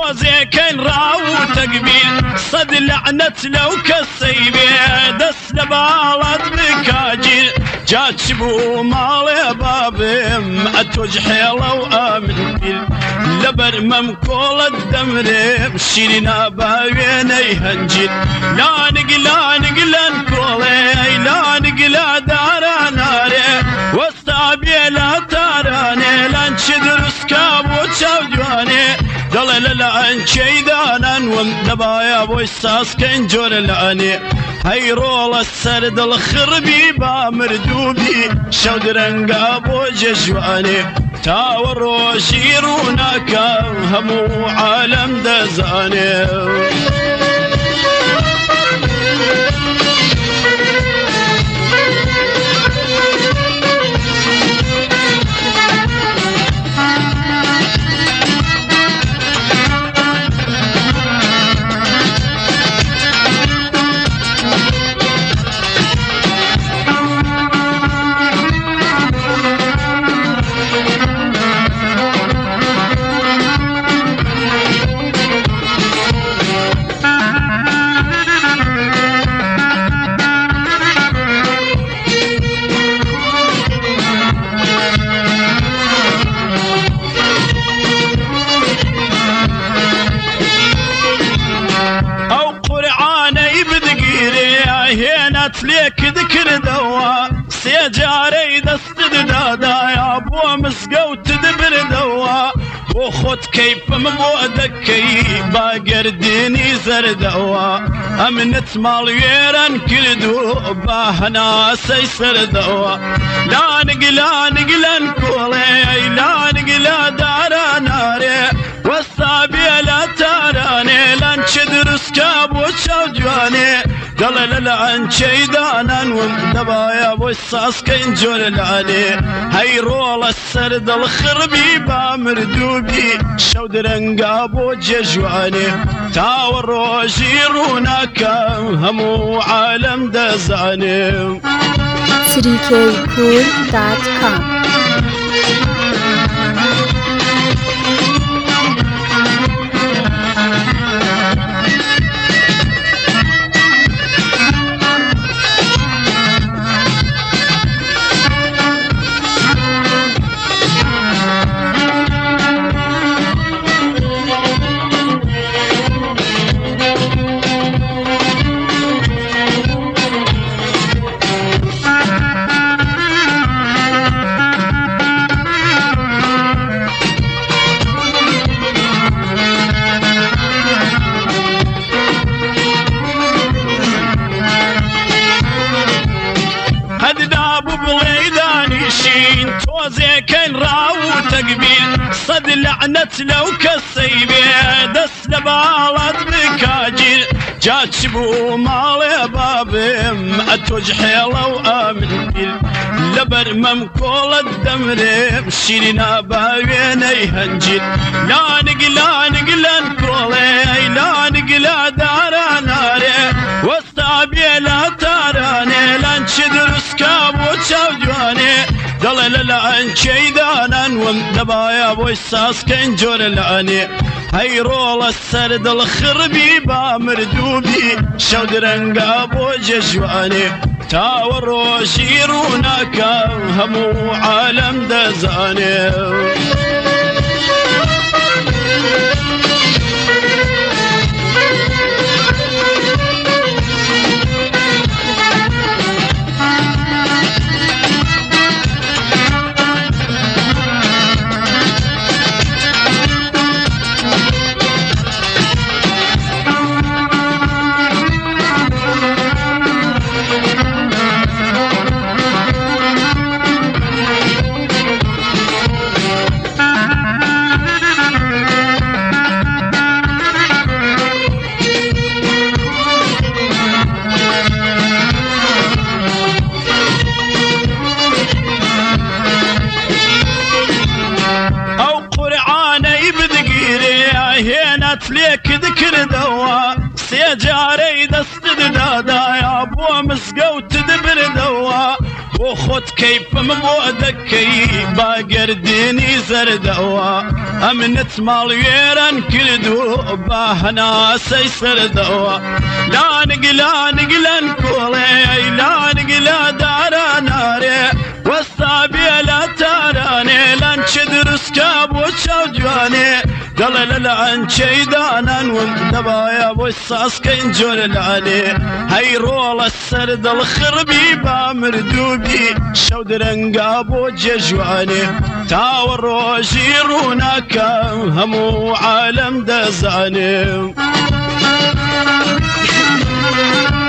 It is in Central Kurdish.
توزي كان راو تقبيل صد لعنة لو كالسيبي دس لبالات بكاجيل جات شبو مالي بابي ما توجحيله وامن بيل لبر ممكول الدمر مشينا باويني هنجيل لا نقلا نكولي لا نقلا دارا ناري واستابي لا تاراني لانشد رسكاب وتشاوجواني دل لان شيدانا ومدبايا بويساس كنجور لاني هاي رول السرد الخربي بامردوبي شود رنقابو ججواني تاورو شيرونك همو عالم دزاني ليك ذكر دوا سيجاري دست دادا يا ابو مسقو تدبر دوا وخد كيف مبودك كي باقر ديني زردوا امنت مالويران كردو باهنا سيسر دوا لا نقلا نكولي لا نقلا دارا ناري والصابي لا تاراني لانشد رسكاب وشاوجواني قال لعن شيدانا ومدبايا بوساس كنجول لاني هاي رول السرد الخربي بامردوبي شود رنقابو ججواني تاورو جيرونك همو عالم دزاني 3kcool.com توزي كان راو تقبيل صد لعنة لو كالسيبي دس لبالات بكاجيل جات شبو مالي بابي ما توجحيله وامن بيل لبر ممكول الدمر مشينا باويني هنجيل لا نقلا نكولي لا نقلا دارا ناري واستابي لا تاراني لانشد رسكاب وتشاوجواني دل لعن شيدانا ومدبايا بويساس كنجور لاني هاي رول السرد الخربي بامردوبي شود رنقابو ججواني تاورو شيرونك همو عالم دزاني ليك ذكر دوا سيجاري دست دادا يا ابو مسقو تدبر دوا بۆ خۆت کەیفم بۆ دەکەی باگەردێنی زەردەوە ئەمنت ماڵوێران کردو با هەناسەی سەردەوە لانگ لانگ لەن کۆڵێ لانگ لا دارانارێ وەستا بێ لە تارانێ لەنچ دروستکە بۆ چاو جوانێ دەڵێ لە لەنچەی دانانون دەبایە بۆی ساسکەین جۆرە لانێ هەی ڕۆڵە سەر دڵ خڕبی با مردووبی شەو درەنگا بۆ جێژوانێ تاوە ڕۆژی ڕووناکە هەموو عالەم دەزانێ